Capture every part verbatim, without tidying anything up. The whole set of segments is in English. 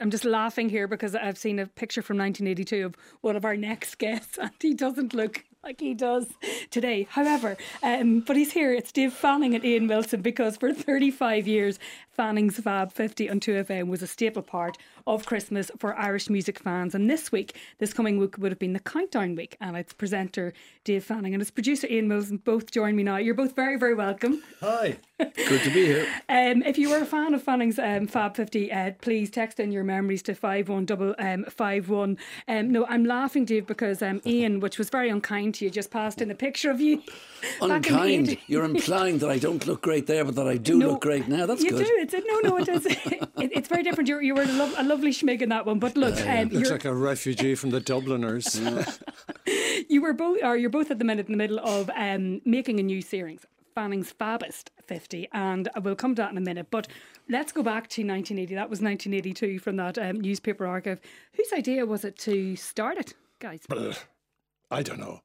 I'm just laughing here because I've seen a picture from nineteen eighty-two of one of our next guests, and he doesn't look like he does today. However, um, but he's here. It's Dave Fanning and Ian Wilson, because for thirty-five years, Fanning's Fab fifty on two F M was a staple part of Christmas for Irish music fans. And this week, this coming week, would have been the Countdown Week. And its presenter, Dave Fanning, and its producer, Ian Wilson, both join me now. You're both very, very welcome. Hi. Good to be here. Um, if you were a fan of Fanning's um, Fab fifty, uh, please text in your memories to five one five one. Um, no, I'm laughing, Dave, because um, Ian, which was very unkind to you, just passed in a picture of you. Unkind? You're implying that I don't look great there, but that I do no, look great now. That's you good. You do. It's, no, no, it is. it, it's very different. You're, you were a, lo- a lovely schmig in that one. But look, yeah, yeah. Um, looks like a refugee from the Dubliners. you were both, or you're both at the minute in the middle of um, making a new series, Fanning's Fabist fifty, and we'll come to that in a minute. But let's go back to nineteen eighty. That was nineteen eighty-two from that um, newspaper archive. Whose idea was it to start it, guys? I don't know.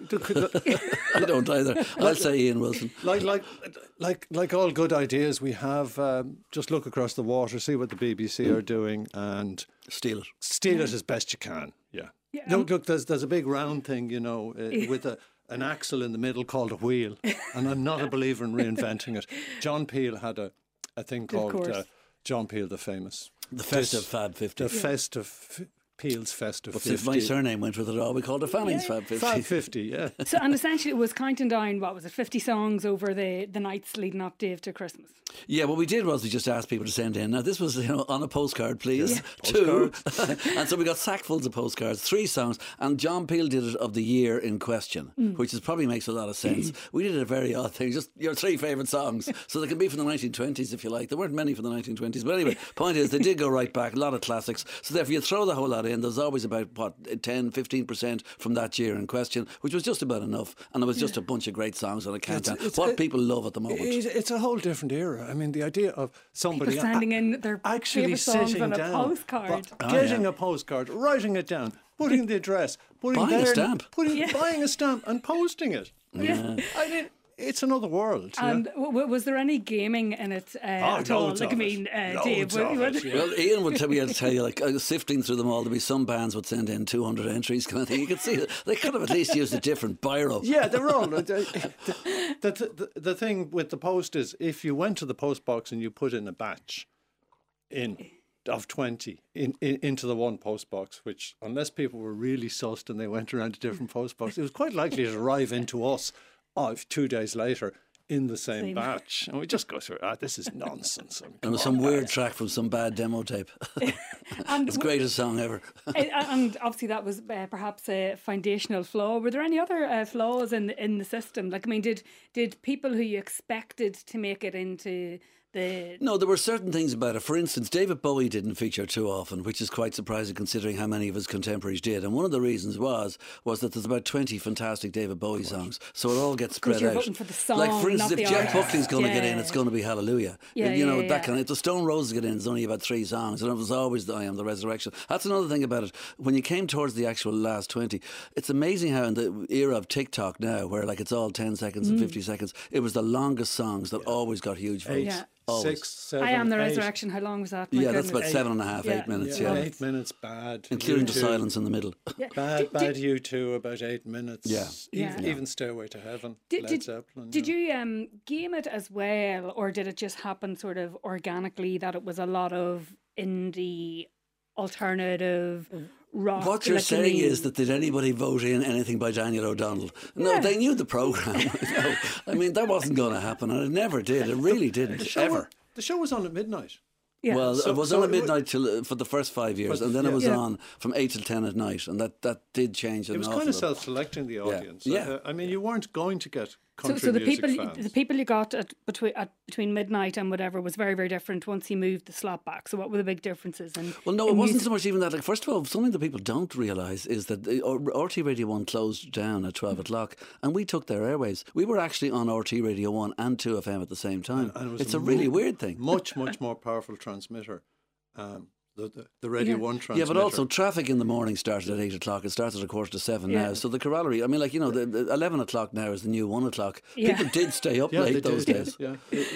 I don't either. I'll say Ian Wilson. Like, like, like, like all good ideas, we have um, just look across the water, see what the B B C are doing, and steal it. Steal it as best you can. Yeah. yeah look, look. There's there's a big round thing, you know, uh, with a. an axle in the middle called a wheel, and I'm not a believer in reinventing it. John Peel had a, a thing called uh, John Peel the Famous. The Festive Fab fifty. The yeah. Festive, Peel's Festive but fifty. But if my surname went with it all, we called it Fanning's yeah. Fab fifty. Fab fifty, yeah. So, and essentially it was counting down, what was it, fifty songs over the, the nights leading up, Dave, to Christmas? Yeah, what we did was we just asked people to send in. Now, this was, you know, on a postcard, please. Yeah. Two. And so we got sackfuls of postcards, three songs, and John Peel did it of the year in question, mm. which is probably makes a lot of sense. We did a very odd thing, just your three favourite songs. So they can be from the nineteen twenties if you like. There weren't many from the nineteen twenties. But anyway, point is, they did go right back, a lot of classics. So therefore, you throw the whole lot in, there's always about, what, ten, fifteen percent from that year in question, which was just about enough. And it was just yeah. a bunch of great songs on a countdown. It's, it's, what it, people love at the moment. It's a whole different era. I mean, the idea of somebody people sending in their actually sitting on down, a postcard, oh, getting yeah. a postcard, writing it down, putting the address, putting buying their, a stamp, putting, yeah. buying a stamp, and posting it. Yeah. I mean, it's another world. And yeah. w- was there any gaming in it uh, oh, at all? Like, I mean, uh, Dave. Of it, yeah. Well, Ian would tell me, I'd tell you, like uh, sifting through them all, there'd be some bands would send in two hundred entries, kind of thing. You could see they could have at least used a different biro. Yeah, they're all. the, the, the, the thing with the post is, if you went to the post box and you put in a batch in of twenty in, in into the one post box, which unless people were really sussed and they went around to different post boxes, it was quite likely to arrive into us uh, two days later in the same, same batch, and we just go through, ah, this is nonsense. I mean, and with some weird track from some bad demo tape. It's the greatest song ever. And obviously that was uh, perhaps a foundational flaw. Were there any other uh, flaws in in the system? Like, I mean, did did people who you expected to make it into the... No, there were certain things about it. For instance, David Bowie didn't feature too often, which is quite surprising considering how many of his contemporaries did. And one of the reasons was was that there's about twenty fantastic David Bowie songs, so it all gets spread you're out. voting for the song, like, for instance, if Jeff artist. Buckley's going to yeah. get in, it's going to be Hallelujah. Yeah, you know, yeah, that yeah. kind of, if the Stone Roses get in, there's only about three songs, and it was always the I Am the Resurrection. That's another thing about it. When you came towards the actual last twenty, it's amazing how in the era of TikTok now, where like it's all ten seconds mm. and fifty seconds, it was the longest songs that yeah. always got huge votes. Yeah. Always. Six, seven, I Am the eight. Resurrection. How long was that? My yeah, goodness. that's about eight. seven and a half, yeah. eight minutes. Yeah, Yeah, eight minutes bad, including the U two. silence in the middle. Yeah. Bad, did, bad. Did, U two about eight minutes. Yeah, even, yeah. even Stairway to Heaven. Did, Led did, Zeppelin. did yeah. you um, game it as well, or did it just happen sort of organically that it was a lot of indie, alternative? Rock, what you're like saying mean, is that did anybody vote in anything by Daniel O'Donnell? No, yeah. they knew the programme. No, I mean, that wasn't going to happen, and it never did. It really didn't, the show, ever. The show was on at midnight. Yeah. Well, So- it was so on at it midnight till, uh, for the first five years, But- and then yeah. it was Yeah. on from eight till ten at night, and that, that did change an It was awful kind of lot. self-selecting the audience. Yeah. Uh, I mean, you weren't going to get So, country so the music people, fans. the people you got at between at between midnight and whatever was very, very different once you moved the slot back. So, what were the big differences? In, Well, no, in it wasn't music? so much even that. Like, first of all, something that people don't realise is that the R T Radio one closed down at twelve o'clock, and we took their airwaves. We were actually on R T Radio one and two F M at the same time. And it was It's a really mu- weird thing. Much, much more powerful transmitter. Um, the, the, the Radio Yeah. one transmitter. Yeah, but also traffic in the morning started at eight o'clock. It starts at a quarter to seven Yeah. now. So the corollary, I mean, like, you know, the, the eleven o'clock now is the new one o'clock. Yeah. People did stay up yeah, late they those did, days. Yeah.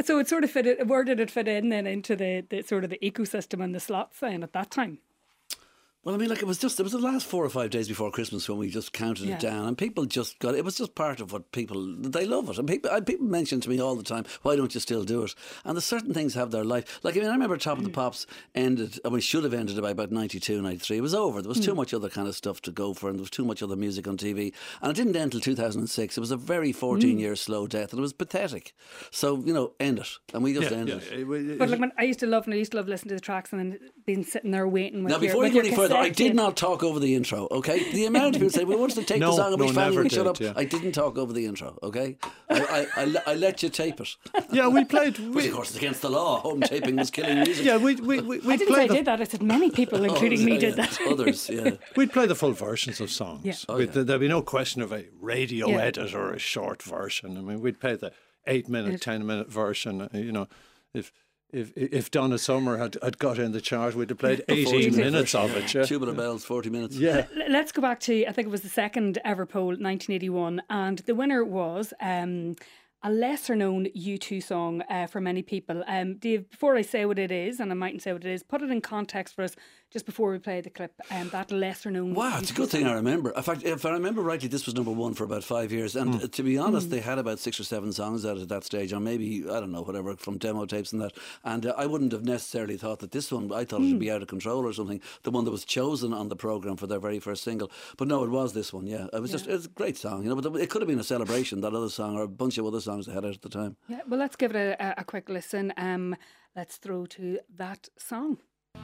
So it sort of fit. Where did it fit in then into the, the sort of the ecosystem and the slots then at that time? Well, I mean, like it was just, it was the last four or five days before Christmas when we just counted Yeah. it down, and people just got, it was just part of what people, they love it. And people, I, people mention to me all the time, why don't you still do it? And there's certain things have their life. Like, I mean, I remember Top of the Pops ended, and we should have ended by about ninety-two, ninety-three. It was over. There was too much other kind of stuff to go for, and there was too much other music on T V. And it didn't end until two thousand six. It was a very fourteen year slow death, and it was pathetic. So, you know, end it. And we just Yeah, ended yeah, it. it- it- But like when I used to love, and I used to love listening to the tracks, and then being sitting there waiting with Now, your, before with you go your any further, I cassette did tape. not talk over the intro, okay? The amount of people say, we wanted to take No, the song and no, we finally never would shut did, up. yeah. I didn't talk over the intro, okay? I, I, I, le- I let you tape it. yeah, we played. Which, We, of course, is against the law. Home taping was killing music. yeah, we we we I we'd didn't play say I the did that. I said many people, Oh, including me, yeah, did yeah. that. Others, yeah. we'd play the full versions of songs. Yeah. Oh, We'd- yeah. There'd be no question of a radio Yeah. edit or a short version. I mean, we'd play the eight minute, ten minute version. uh, You know, if if if Donna Summer had, had got in the chart, we'd have played eighteen minutes of it. Yeah. Tubular Bells, forty minutes. Yeah. L- Let's go back to, I think it was the second ever poll, nineteen eighty-one, and the winner was um, a lesser known U two song uh, for many people. Um, Dave, before I say what it is, and I mightn't say what it is, put it in context for us just before we play the clip. Um, that lesser known. Wow, it's a good thing I remember. In fact, if I remember rightly, this was number one for about five years. And uh, to be honest, they had about six or seven songs out at that stage, or maybe, I don't know, whatever, from demo tapes and that. And uh, I wouldn't have necessarily thought that this one, I thought it would be Out of Control or something, the one that was chosen on the programme for their very first single. But no, it was this one, yeah. It was just, it was a great song, you know, but it could have been a celebration, that other song, or a bunch of other songs they had out at the time. Yeah, well, let's give it a, a, a quick listen. Um, let's throw to that song.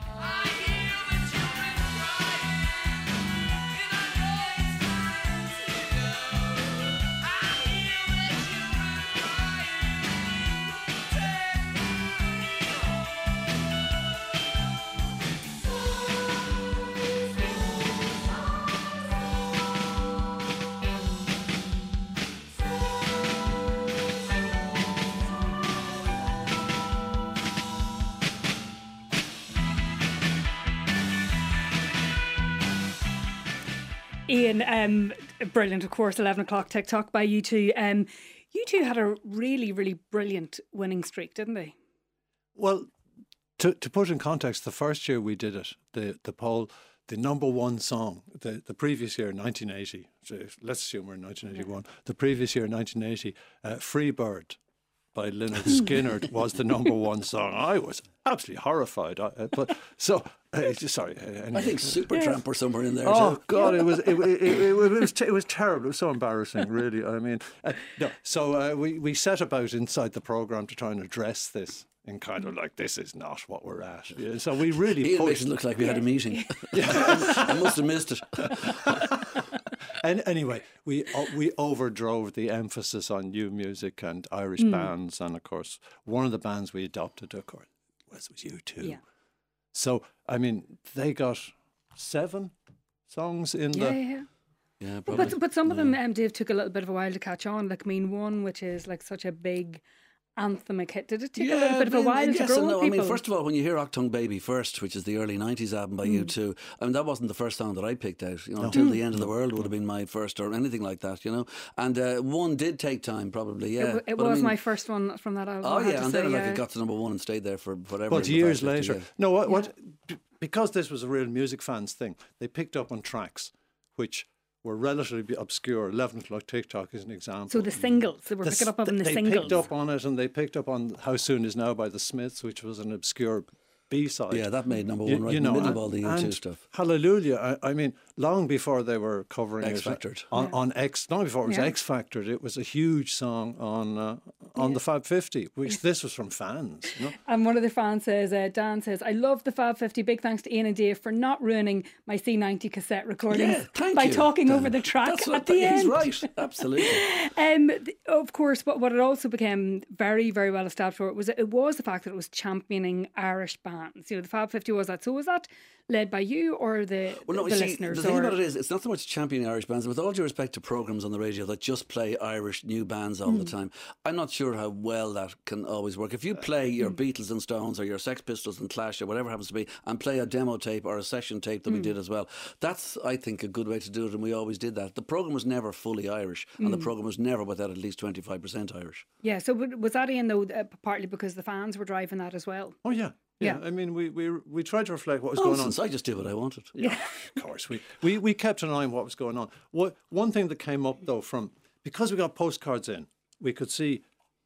Ian, um, brilliant, of course, eleven o'clock TikTok by U two. Um, U two had a really, really brilliant winning streak, didn't they? Well, to to put in context, the first year we did it, the the poll, the number one song, the, the previous year, nineteen eighty, so let's assume we're in nineteen eighty-one, the previous year, nineteen eighty, uh, Free Bird by Lynyrd Skynyrd was the number one song. I was absolutely horrified. I, uh, but so, uh, sorry. Uh, anyway. I think Supertramp were somewhere in there Oh too. God! It was it, it, it, it was te- it was terrible. It was so embarrassing, really. I mean, uh, no. So uh, we we set about inside the program to try and address this in kind of like, this is not what we're at. Yeah, so we really Ian makes pushed. it look like we had a meeting. I must have missed it. And anyway, we uh, we overdrove the emphasis on new music and Irish bands, and of course, one of the bands we adopted, of course, was was U two. Yeah. So I mean, they got seven songs in Yeah, the. yeah, yeah. Yeah, probably. But but some of them, um, Dave, took a little bit of a while to catch on. Like, I mean, one which is like such a big anthemic hit. Did it take a little bit of a but while to yes grow and on no. people? I mean, first of all, when you hear Octung Baby first, which is the early nineties album by U two, I mean, that wasn't the first song that I picked out. You know, Until the End of the World would have been my first, or anything like that, you know. And uh, one did take time, probably, yeah. it, w- it But I was mean- my first one from that album. Oh, I have yeah, to and say, then like yeah. it got to number one and stayed there for whatever. But in the years five fifty, later, yeah. no, what, what b- because this was a real music fans thing, they picked up on tracks which were relatively obscure. eleven o'clock TikTok is an example. So the singles, they were The picking s- up on the they singles. picked up on it, and they picked up on How Soon Is Now by the Smiths, which was an obscure B-side. Yeah, that made number You- one right you in the know, middle of and- all the U two and stuff. Hallelujah. I, I mean, long before they were covering X it Factored. on, on X, long before it was Yeah. X Factored, it was a huge song on uh, on the Fab fifty, which this was from fans. You know? And one of the fans says, uh, Dan says, I love the Fab fifty. Big thanks to Ian and Dave for not ruining my C ninety cassette recordings Yeah, thank by you, talking Dan. over the track That's what, at the he's end. right, absolutely. Um, th- of course, what, what it also became very, very well established for it was it was the fact that it was championing Irish bands. fans. You know, the Fab fifty was that. So was that led by you or the, Well, no, the you see, listeners? the thing or? about it is, it's not so much championing Irish bands. With all due respect to programmes on the radio that just play Irish new bands all mm. the time, I'm not sure how well that can always work. If you play your mm. Beatles and Stones or your Sex Pistols and Clash or whatever happens to be, and play a demo tape or a session tape that mm. we did as well, that's, I think, a good way to do it, and we always did that. The programme was never fully Irish, and mm. the programme was never without at least twenty-five percent Irish. Yeah, so was that in, though, uh, partly because the fans were driving that as well? Oh, yeah. Yeah, yeah, I mean, we, we we tried to reflect what was going on. I just did what I wanted. Yeah, of course. We, we we kept an eye on what was going on. What one thing that came up though from because we got postcards in, we could see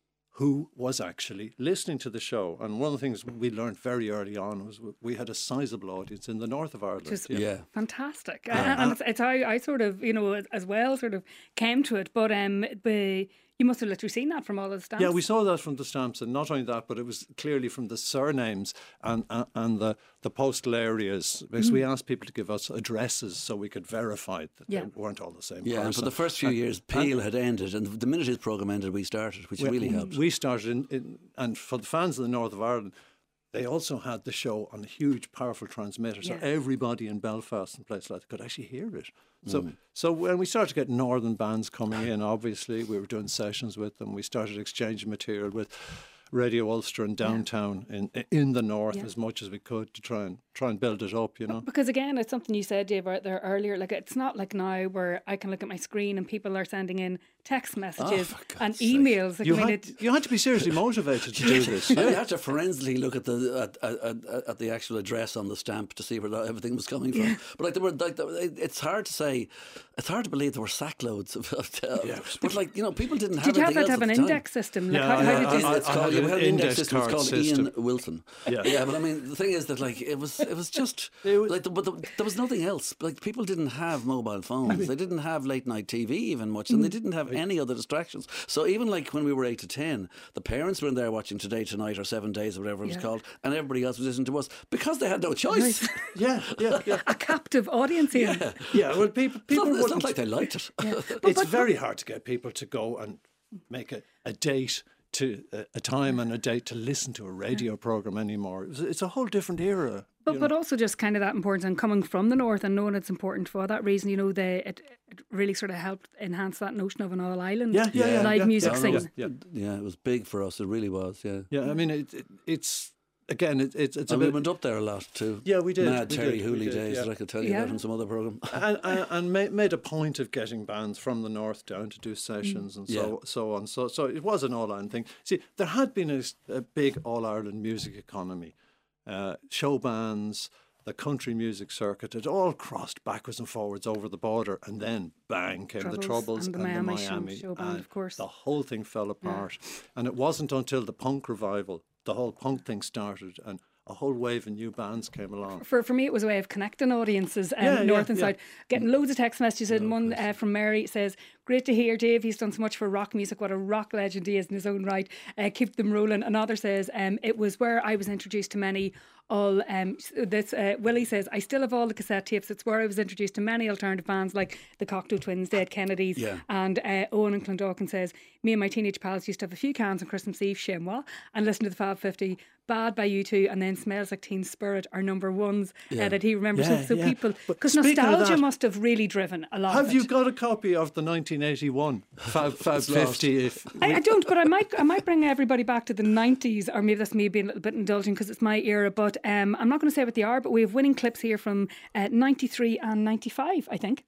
who was actually listening to the show. And one of the things we learned very early on was we had a sizable audience in the north of Ireland. Just yeah, fantastic. Uh, and it's, it's how I sort of, you know, as well, sort of came to it. But um, the. You must have literally seen that from all of the stamps. Yeah, we saw that from the stamps, and not only that, but it was clearly from the surnames and and, and the, the postal areas, because mm. we asked people to give us addresses so we could verify that yeah. they weren't all the same yeah, person. and for the first few and, years, Peel had ended, and the minute his programme ended, we started, which we, really helped. We started, in, in, and for the fans of the north of Ireland, they also had the show on a huge, powerful transmitter, so yeah. everybody in Belfast and places like that could actually hear it. So, mm. so when we started to get northern bands coming in, obviously we were doing sessions with them. We started exchanging material with Radio Ulster and Downtown yeah. in in the north yeah. as much as we could to try and try and build it up, you know. Because again, it's something you said, Dave, out there earlier. Like, it's not like now where I can look at my screen and people are sending in text messages oh, and emails. Like, you, I mean, had, you had to be seriously motivated to do this. Yeah. You had to forensically look at the at, at, at, at the actual address on the stamp to see where that, everything was coming from. Yeah. But like, there were like, it's hard to say, it's hard to believe there were sackloads of. of uh, yeah. But like, you know, people didn't have. Did you have to have an index system? Like, yeah, how, yeah, how did you? I, it's I, called, I we had an index system. It's called system. Ian Wilson. Yeah. yeah, but I mean, the thing is that like it was, it was just it was, like, the, but the, there was nothing else. Like, people didn't have mobile phones. I mean, they didn't have late night T V even much, and they didn't have any other distractions. So even like when we were eight to ten, the parents were in there watching Today Tonight or Seven Days or whatever it was yeah. called, and everybody else was listening to us because they had no choice. yeah, yeah, yeah. A captive audience here. Yeah, yeah. Well, people, people. It's not, it's not like they liked it. Yeah. But, it's but, very hard to get people to go and make a, a date to a, a time and a date to listen to a radio yeah. program anymore. It's, it's a whole different era. But but also just kind of that importance and coming from the north and knowing it's important for that reason, you know, the it, it really sort of helped enhance that notion of an all island yeah, yeah, yeah, live yeah, music yeah, scene. Yeah, yeah, it was big for us. It really was. Yeah, yeah. I mean, it, it, it's again, it, it's it's and a we bit, went up there a lot too. Yeah, we did. Mad we Terry did, Hooley did, days yeah. that I could tell you yeah. about in some other program. and and, and made, made a point of getting bands from the north down to do sessions mm. and so yeah. so on. So so it was an all Ireland thing. See, there had been a, a big all Ireland music economy, uh, show bands. The country music circuit, it all crossed backwards and forwards over the border, and then bang came Troubles the Troubles and the and Miami, the Miami show band, and of course. The whole thing fell apart, yeah. and it wasn't until the punk revival, the whole punk thing started, and a whole wave of new bands came along. For for me, it was a way of connecting audiences, um, yeah, north yeah, and yeah. south. Getting loads of text messages, and no, one uh, from Mary says, "Great to hear, Dave. He's done so much for rock music. What a rock legend he is in his own right. Uh, keep them rolling." Another says, um, "It was where I was introduced to many." All um, this uh, Willie says, "I still have all the cassette tapes. It's where I was introduced to many alternative bands like the Cocteau Twins, Dead Kennedys." Yeah. And uh, Owen and Clondalkin says, "Me and my teenage pals used to have a few cans on Christmas Eve, Shimwa, and listen to the Fab fifty, Bad by U two, and then Smells Like Teen Spirit are number ones yeah. uh, that he remembers." Yeah, so, so yeah. people, because Speaking of nostalgia that, must have really driven a lot. Have of you it. got a copy of the nineteen eighty-one Fab, Fab fifty? If I, I don't, but I might I might bring everybody back to the nineties, or maybe that's me being a little bit indulgent because it's my era, but um, I'm not going to say what they are, but we have winning clips here from uh, ninety-three and ninety-five, I think.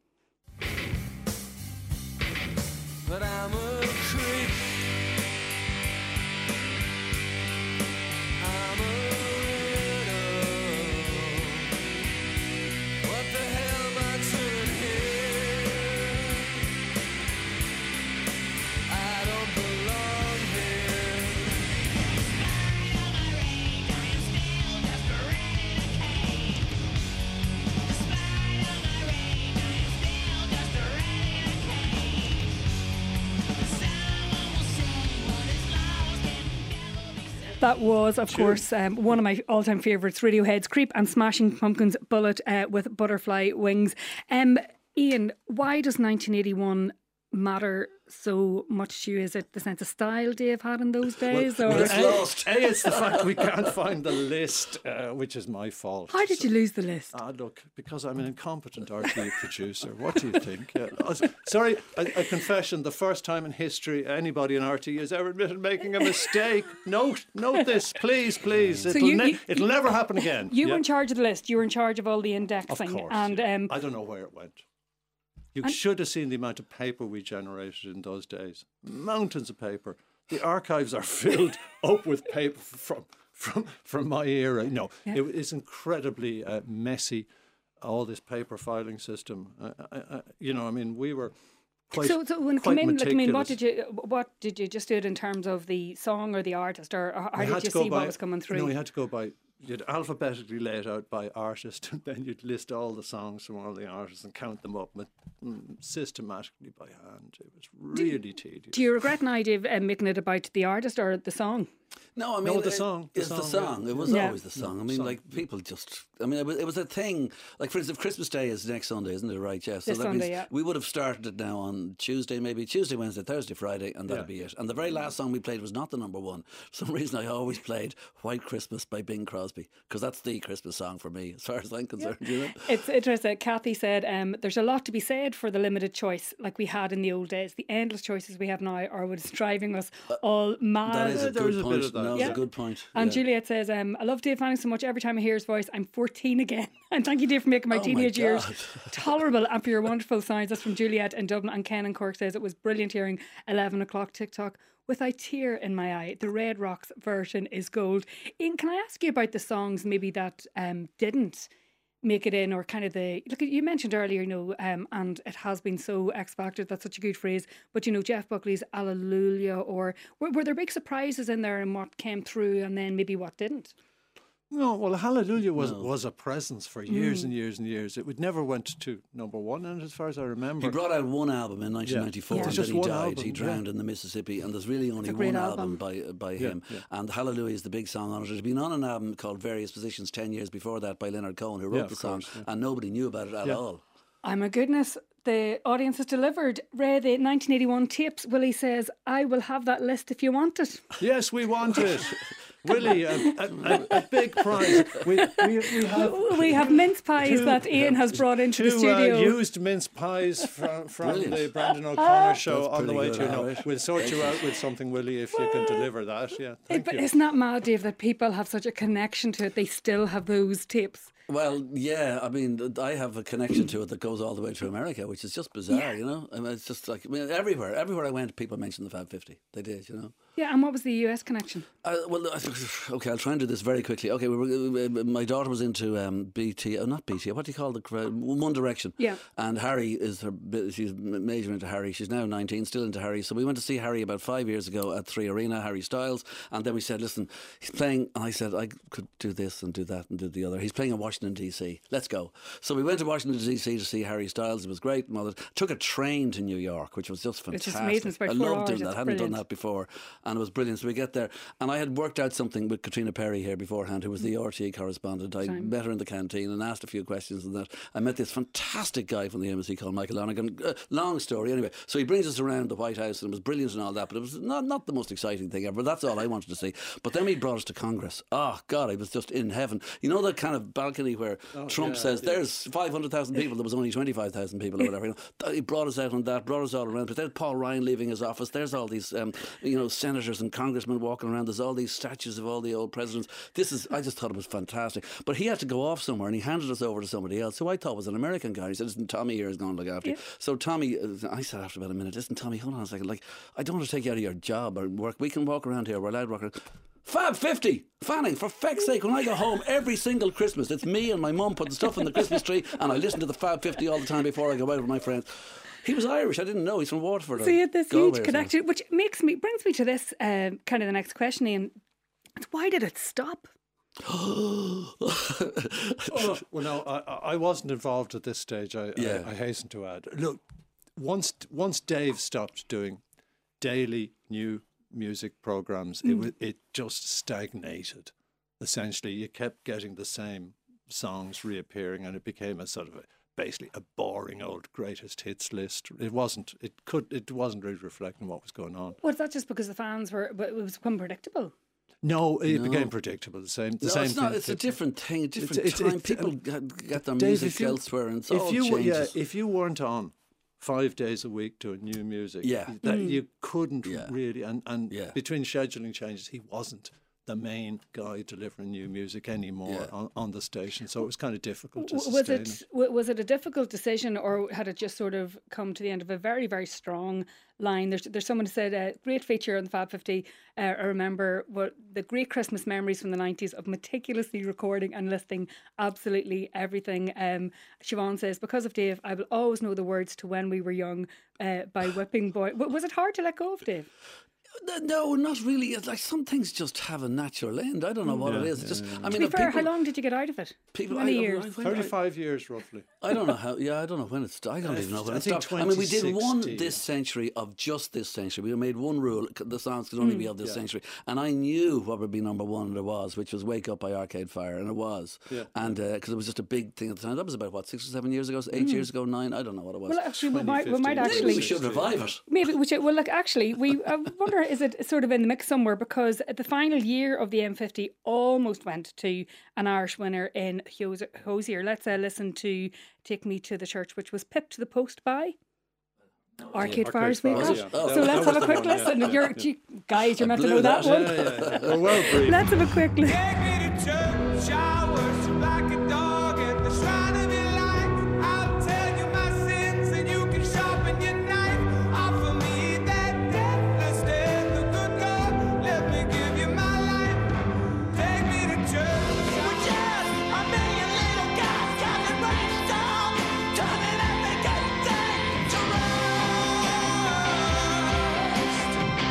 But I'm a creep. I'm a widow. What the hell am I doing here? I don't belong here. Spy on my radar, you're still just a renegade. Spy on my radar, you're still just a renegade. Someone will say what is lost can never be said. That was, of course, um, one of my all-time favourites, Radiohead's Creep, and Smashing Pumpkins' Bullet uh, with Butterfly Wings. Um, Ian, why does nineteen eighty-one matter so much to you? Is it the sense of style Dave had in those days? Well, or it's A, lost. A, it's the fact we can't find the list, uh, which is my fault. how did you lose the list? Ah, look, because I'm an incompetent R T E producer. What do you think? Yeah. I was- sorry, a, a confession. The first time in history anybody in R T E has ever admitted making a mistake. Note, note this, please, please. It'll, you- ne- you- it'll never happen again. You Yeah. were in charge of the list. You were in charge of all the Of indexing. course. and yeah. um, I don't know where it went. You should have seen the amount of paper we generated in those days. Mountains of paper. The archives are filled up with paper from from from my era. No, Yeah. it is incredibly uh, messy. All this paper filing system. Uh, I, I, you know, I mean, we were quite. so, so when it quite came in, like, I mean, what meticulous. did you, what did you just do it in terms of the song or the artist, or, or how We did had you to go see by, what was coming through? No, we had to go by. You'd alphabetically lay it out by artist, and then you'd list all the songs from all the artists and count them up met- mm, systematically by hand. It was really tedious. Do you regret now, Dave, uh, making it about the artist or the song? No, I mean, No, the it- song, the It's the song, song. yeah. It was Yeah. always the song. I mean, song. like, people just. I mean, it was, it was a thing. Like, for instance, Christmas Day is next Sunday, isn't it? Right? Yeah. So This that Sunday, means yeah. we would have started it now on Tuesday, maybe Tuesday, Wednesday, Thursday, Friday, and that'll Yeah. be it. And the very last song we played was not the number one. For some reason, I always played White Christmas by Bing Crosby because that's the Christmas song for me, as far as I'm concerned. You know? It's interesting. Kathy said, um, "There's a lot to be said for the limited choice, like we had in the old days. The endless choices we have now are what's driving us all mad." That is a there was good a bit point. of that. No, it's Yeah. a good point. And yeah. Juliet says, um, "I love Dave Fanning so much. Every time I hear his voice, I'm fourteen again." And thank you, Dave, for making my Oh my teenage years God. tolerable and for your wonderful signs. That's from Juliet in Dublin. And Ken in Cork says it was brilliant hearing eleven o'clock TikTok with a tear in my eye. The Red Rocks version is gold. Ian, can I ask you about the songs maybe that um, didn't make it in, or kind of the look? You mentioned earlier, you know, um, and it has been so X Factor. That's such a good phrase. But you know, Jeff Buckley's Alleluia, or were, were there big surprises in there, and what came through, and then maybe what didn't? No, well, Hallelujah was was a presence for years and years and years. It would never went to number one, and as far as I remember, He brought out one album in nineteen ninety-four Yeah. and It's then just he one died. album, he yeah. drowned in the Mississippi, and there's really only a great one album. album, by by him. yeah. And Hallelujah is the big song on it. It had been on an album called Various Positions ten years before that by Leonard Cohen, who wrote Yeah, the of song, course, yeah. and nobody knew about it at Yeah. all. Oh my goodness, the audience has delivered. Ray, the nineteen eighty-one tapes. Willie says, "I will have that list if you want it." yes, we want it. Willie, a, a, a, a big prize. We, we, we have We have mince pies two- that Ian has brought into two the studio. Uh, used mince pies from, from Brilliant. the Brandon O'Connor show That's on the pretty way good, to you know. alright. We'll sort you out with something, Willie, if you can deliver that. Yeah, Eh, thank but you. isn't that mad, Dave, that people have such a connection to it? They still have those tapes. Well, yeah, I mean, th- I have a connection to it that goes all the way to America, which is just bizarre, you know? I mean, it's just like, I mean, everywhere, everywhere I went, people mentioned the Fab fifty. They did, you know? Yeah, and what was the U S connection? Uh, well, I- okay, I'll try and do this very quickly. Okay, we were, uh, my daughter was into um, B T, oh, not B T, what do you call the crowd? One Direction. Yeah. And Harry is her, bi- she's m- major into Harry. She's now nineteen, still into Harry. So we went to see Harry about five years ago at Three Arena, Harry Styles. And then we said, listen, he's playing, and I said, I could do this and do that and do the other. He's playing in Washington, D C. Let's go. So we went to Washington, D C to see Harry Styles. It was great. And all that. Took a train to New York, which was just It's fantastic. just amazing. It's about I four loved hours. doing that. It's I hadn't done brilliant. that before, and it was brilliant. So we get there, and I had worked out something with Katrina Perry here beforehand, who was the R T E correspondent. I Same. met her in the canteen and asked a few questions, and that I met this fantastic guy from the embassy called Michael Lonigan. Uh, long story, anyway. So he brings us around the White House, and it was brilliant and all that, but it was not not the most exciting thing ever. That's all I wanted to see. But then he brought us to Congress. Oh God, I was just in heaven. You know that kind of balcony where Trump yeah, says yeah. there's five hundred thousand people. There was only twenty-five thousand people or whatever. You know, he brought us out on that, brought us all around. But there's Paul Ryan leaving his office. There's all these, um, you know, senators and congressmen walking around. There's all these statues of all the old presidents. This is, I just thought it was fantastic. But he had to go off somewhere, and he handed us over to somebody else, who I thought was an American guy. He said, "Listen, Tommy here is going to look after you." So Tommy, uh, I said after about a minute, "Listen, Tommy, hold on a second. Like, I don't want to take you out of your job or work. We can walk around here. We're allowed to walk around." Fab fifty! Fanning, for feck's sake, when I go home every single Christmas, it's me and my mum putting stuff on the Christmas tree, and I listen to the Fab fifty all the time before I go out with my friends. He was Irish, I didn't know. He's from Waterford. or So you had this Galway huge or something. connection, which makes me brings me to this um, kind of the next question, Ian. Why did it stop? Oh, well, no, I, I wasn't involved at this stage. I, Yeah. I, I hasten to add. Look, once once Dave stopped doing daily new music programs, it wa- it just stagnated. Essentially, you kept getting the same songs reappearing, and it became a sort of a basically a boring old greatest hits list. It wasn't. It could. It wasn't really reflecting what was going on. Was that just because the fans were, but it was unpredictable? No, it No. became predictable. The same. The No, same it's not. thing. It's a different thing, a different it's- time. it's- People um, get, get their Dave, music if you- elsewhere, and it's if all you were- changes. yeah, if you weren't on five days a week doing new music, Yeah. that you couldn't Yeah. really. And and Yeah. between scheduling changes, he wasn't the main guy delivering new music anymore Yeah. on, on the station. So it was kind of difficult to W- Was sustain it w- was it a difficult decision, or had it just sort of come to the end of a very very strong line? There's there's someone who said a great feature on the Fab fifty. Uh, I remember what the great Christmas memories from the nineties of meticulously recording and listing absolutely everything. Um, Siobhan says, because of Dave, I will always know the words to When We Were Young uh, by Whipping Boy. W- was it hard to let go of Dave? No, not really. It's like some things just have a natural end. I don't know what it is. It's just, I mean, To be if fair, people, how long did you get out of it? people, How many I, years? I, I, I, thirty-five years roughly. I don't know how. Yeah, I don't know when it's. I don't I even know th- when I it think stopped. I mean, we did one twenty sixty, this century of just this century. We made one rule: c- the songs could only Hmm. be of this century. And I knew what would be number one there was, which was "Wake Up" by Arcade Fire, and it was. Yeah. And because it was just a big thing at the time. That was about what six or seven years ago, eight years ago, nine. I don't know what it was. Hmm. Well, actually, we might, we might twenty fifteen. actually. Maybe we should revive it. Maybe we should. Well, look, actually, we I wonder is it sort of in the mix somewhere, because the final year of the M fifty almost went to an Irish winner in Hos- Hosier. Let's uh, listen to "Take Me to the Church," which was pipped to the post by Arcade Fire's "Wake Fire, Up." yeah. Oh. So That- let's that have a was quick the one, listen. yeah, You're, yeah. gee, guys, you're meant to blew know that, that. one. Yeah, yeah, yeah. We're well briefed. Let's have a quick listen. Take me to church, I worship like a dog at the shrine of your light. I'll tell you my sins and you can sharpen your knife. Offer me that deathless death, the good God, let me give you my life. Take me to church. We're just a million little guys counting rainstones, turning every good thing to rust.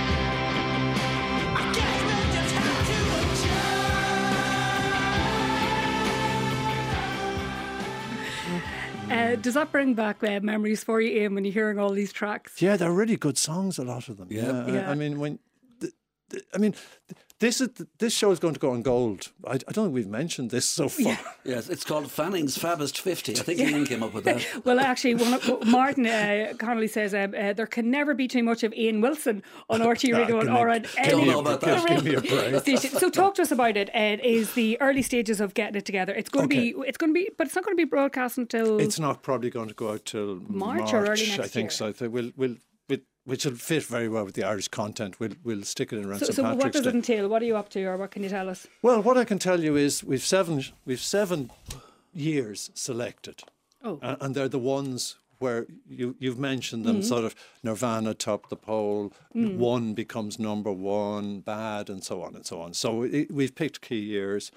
I guess we'll just have to adjust. Uh, does that bring back uh, memories for you, Ian, when you're hearing all these tracks? Yeah, they're really good songs. A lot of them. Yeah. I- Yeah. I, mean, when, th- th- I mean, th- this is this show is going to go on gold. I, I don't think we've mentioned this so far. Yes, it's called Fanning's Fabist fifty. I think Ian came up with that. Well, actually, one of, Martin uh, Connolly says um, uh, there can never be too much of Ian Wilson on R T Radio give or me- on Don't any know about that. Give me a break. station. So, talk to us about it. Uh, is the early stages of getting it together? It's going Okay. to be. It's going to be, but it's not going to be broadcast until. It's not probably going to go out till March March, or early I next think year. so. I think we'll, we'll, we'll, which will fit very well with the Irish content. We'll, we'll stick it in around so, Saint so what Patrick's does it Day. entail? What are you up to, or what can you tell us? Well, what I can tell you is we've seven, we've seven years selected, Oh. and, and they're the ones where you you've mentioned them. Sort of Nirvana top the poll, one becomes number one, bad, and so on and so on. So it, we've picked key years,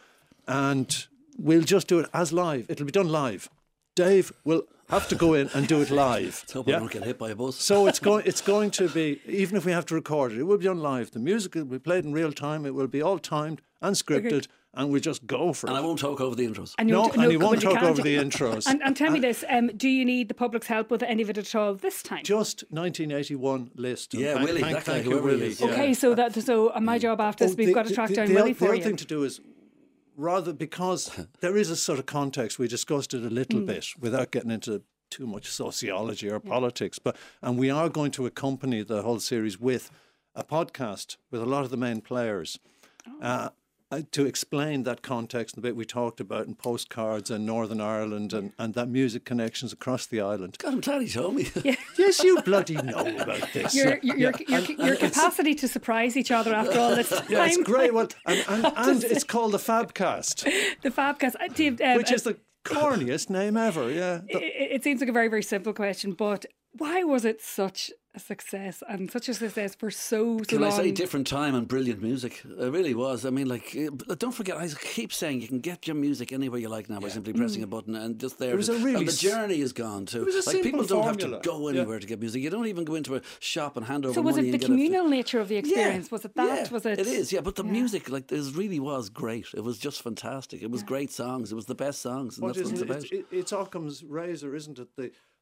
and we'll just do it as live. It'll be done live. Dave will have to go in and do it live. Let's hope I don't get hit by a bus. So it's going. It's going to be, even if we have to record it, it will be on live. The music will be played in real time. It will be all timed and scripted, and we just go for and I it. won't talk over the intros. And No, won't- and you well, won't talk can't. over the intros. And, and tell me this: um, do you need the public's help with any of it at all this time? Just nineteen eighty-one list. And Yeah, thank, Willie, thank, that guy, thank you, whoever he Willie. is. Yeah. Okay, so that so uh, my job after this, Oh, we've the- got to the- track the, down the, Willie oth- for the you. other thing to do is rather, because there is a sort of context. We discussed it a Hmm. little bit without getting into too much sociology or politics, but and we are going to accompany the whole series with a podcast with a lot of the main players. Oh. Uh, uh, to explain that context and the bit we talked about and postcards and Northern Ireland and, and that music connections across the island. God, I'm glad he told me. Yes, you bloody know about this. Your, your, your, Yeah. your, your capacity to surprise each other after all this time. Yeah, it's great. Well, and, and, and it's called the Fabcast, The Fabcast. Uh, Dave, um, which is the corniest name ever. Yeah. it, it seems like a very, very simple question, but why was it such a success and such a success for so, so Can long? I say different time and brilliant music? It really was. I mean, like, uh, but don't forget, I keep saying you can get your music anywhere you like now by simply pressing a button and just there. It was a really and the s- journey is gone too. was a Like people simple don't formula. have to go Yeah. anywhere to get music. You don't even go into a shop and hand over So was money it the and get a- communal nature of the experience? Yeah, Was it that? yeah, was it? It is, yeah. But the music, like, this really was great. It was just fantastic. It was great songs. It was the best songs, and What that's is what it's it? about. It's, it, it's Occam's razor, isn't it? The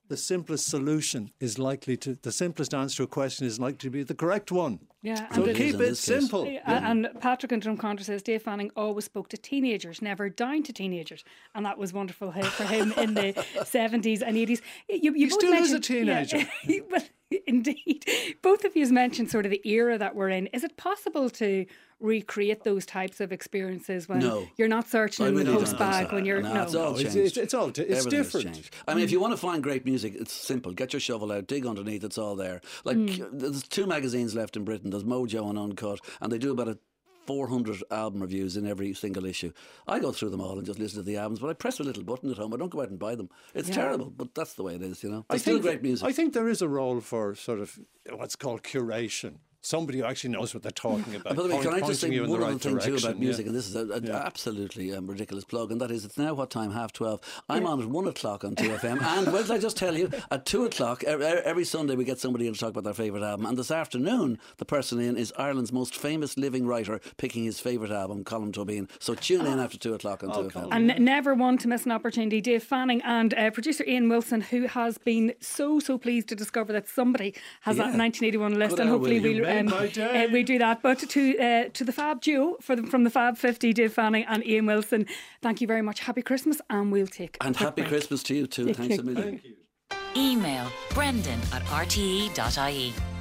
the simplest solution is likely to, the simplest answer to a question is likely to be the correct one. Yeah, So and it keep is in it this case. simple. A- And Patrick in Drumcondra says Dave Fanning always spoke to teenagers, never down to teenagers, and that was wonderful hi- for him in the seventies and eighties. You, you both still is a mentioned- teenager. Yeah, well, indeed, both of you mentioned sort of the era that we're in. Is it possible to recreate those types of experiences when No. you're not searching I in the really don't post think bag so. when you're No, no? it's all No, it's- changed. it's- it's all di- it's Everything has different. changed. I mean, if you want to find great music, it's simple. Get your shovel out, dig underneath. It's all there. Like there's two magazines left in Britain. There's Mojo and Uncut, and they do about a four hundred album reviews in every single issue. I go through them all and just listen to the albums, but I press a little button at home. I don't go out and buy them. It's terrible, but that's the way it is, you know. It's still great music. I think there is a role for sort of what's called curation. Somebody who actually knows what they're talking about. And by the way, point- can I just pointing say you in one the other right thing too direction, about music, yeah. and this is an absolutely um, ridiculous plug, and that is it's now what time? Half twelve. I'm on at one o'clock on two F M, and what did I just tell you? At two o'clock e- e- every Sunday we get somebody in to talk about their favourite album, and this afternoon the person in is Ireland's most famous living writer picking his favourite album, Colin Tobin. So tune in after two o'clock on two F M. And never one to miss an opportunity. Dave Fanning and uh, producer Ian Wilson, who has been so, so pleased to discover that somebody has Yeah. that nineteen eighty-one list. Good And hour, hopefully Willie. we'll You um, made my day. uh, we do that. But to uh, to the Fab duo for the, from the Fab fifty, Dave Fanning and Ian Wilson, thank you very much. Happy Christmas, and we'll take a And quick happy break. Christmas to you too. Thanks a million. Thank you. Email brendan at r t e dot i e.